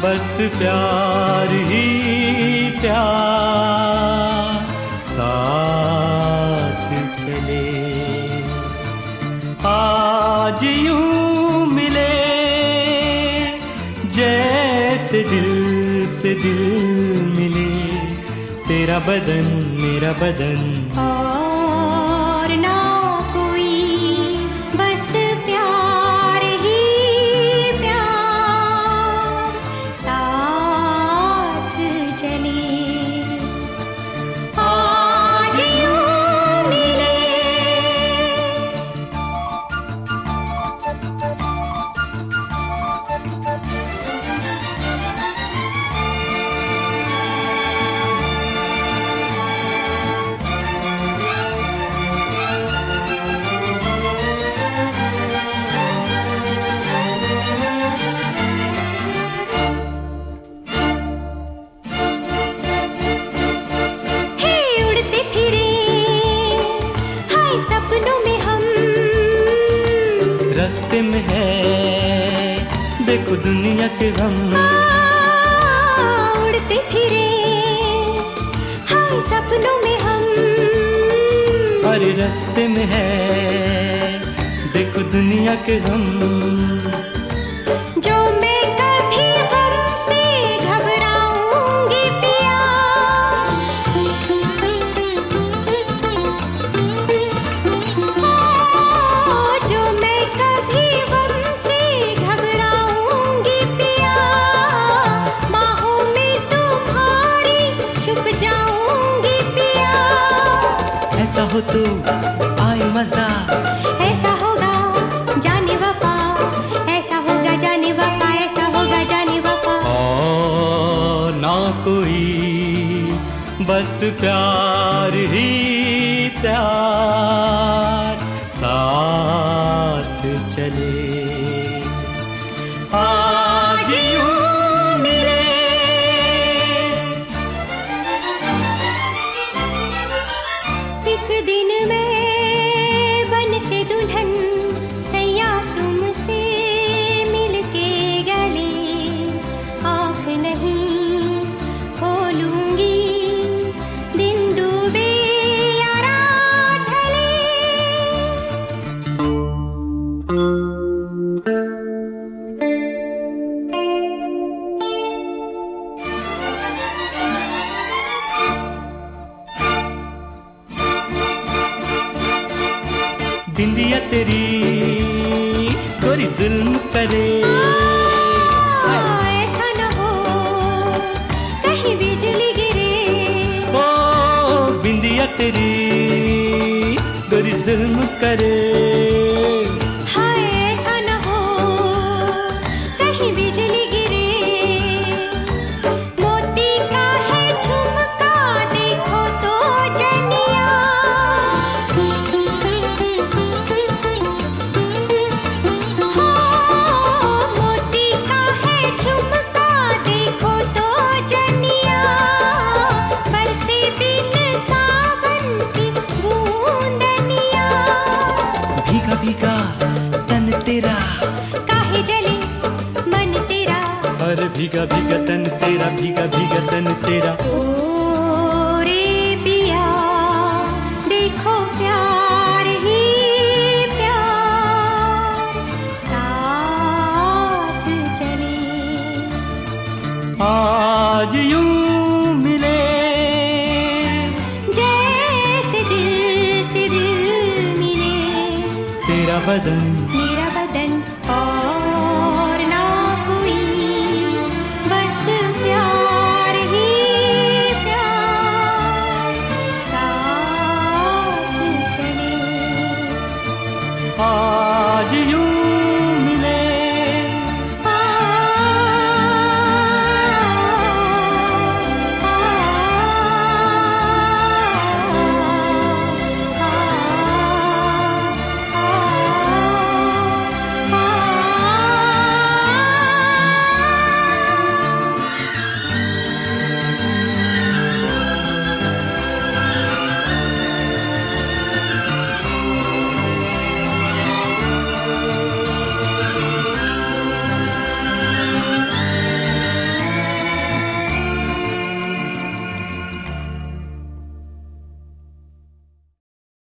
बस प्यार ही प्यार साथ चले। आज यूं मिले जैसे दिल से दिल मिले, तेरा बदन मेरा बदन और ना कोई, बस प्यार ही प्यार साथ चले। आज यूं मिले। रास्ते में है देखो दुनिया के हम, उड़ते फिरे हाय सपनों में हम। अरे रास्ते में है देखो दुनिया के हम। जो मैं कभी गम से घबराऊंगी पिया, जो मैं कभी गम से घबराऊंगी पिया, बाहों में तुम्हारी छुप जाऊंगी पिया। ऐसा हो तो आए मजा, ऐसा होगा जाने वफा, ऐसा होगा जाने वफा, ऐसा होगा जाने वफा। और ना कोई, बस प्यार ही प्यार साथ चले। आज यूं मिले। एक दिन मैं बन के दुल्हन सैया तुमसे मिलके गले, आँख नहीं खोलूंगी दिन डूबे या रात ढले। बिंदिया तेरी गोरी जुल्म करे, ऐसा न हो कहीं बिजली गिरे। ओ बिंदिया तेरी गोरी जुल्म करे। हाय ऐसा न हो कहीं बिजली गिरे। मोती का है झुमका देखो तो जनिया, मोती का है झुमका देखो तो जनिया, बरसे बिन सावन की बूंदनिया। भीगा भीगा तन तेरा, काहे जले मन तेरा, अरे भीगा भीगा तन तेरा, भीगा भीगा तन तेरा। ओ रे पिया देखो प्यार ही प्यार साथ चले। आज यूं मिले जैसे दिल से दिल मिले, तेरा बदन